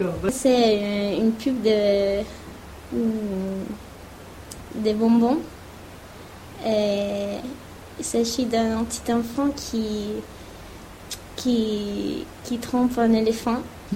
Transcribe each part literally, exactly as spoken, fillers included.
C'est une pub de des bonbons. Et il s'agit d'un petit enfant qui qui qui trompe un éléphant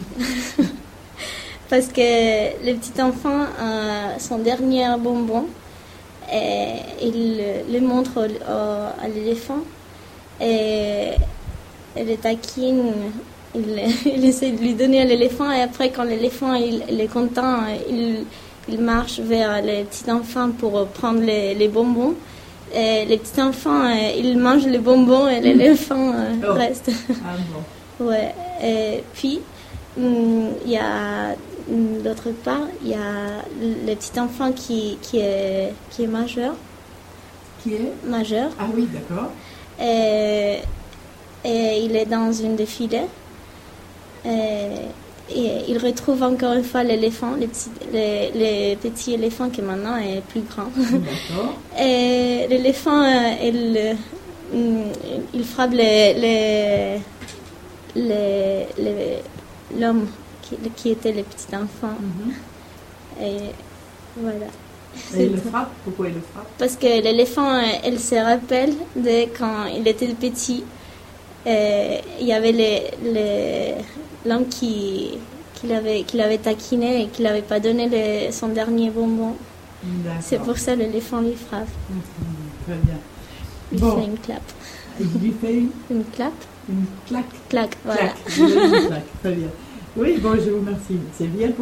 parce que le petit enfant a son dernier bonbon et il le montre au, au, à l'éléphant et, et le taquine. Il, il essaie de lui donner à l'éléphant et après quand l'éléphant il, il est content, il, il marche vers le petit enfant pour prendre les, les bonbons. Et les petits enfants, ils mangent les bonbons et l'éléphant oh. reste. Ah bon. Ouais. Et puis il y a d'autre part, il y a le petit enfant qui qui est qui est majeur. Qui est majeur. Ah oui, d'accord. Et, et il est dans une défilé. Et, et il retrouve encore une fois l'éléphant, les petits, les, les petits éléphants qui maintenant est plus grand. D'accord. Et l'éléphant, il, il frappe les, les, les, les, l'homme qui, qui était le petit enfant. Mm-hmm. Et voilà. Et il le frappe? Pourquoi il le frappe? Parce que l'éléphant, elle se rappelle de quand il était petit. Et il y avait les, les, l'homme qui, qui, l'avait, qui l'avait taquiné et qui ne l'avait pas donné les, son dernier bonbon. D'accord. C'est pour ça que l'éléphant lui frappe. Mmh, très bien. Il bon. fait une clap. Il lui fait une, une clap. Une claque. Claque, voilà. Claque. Une claque. Très bien. Oui, bon, je vous remercie. C'est bien.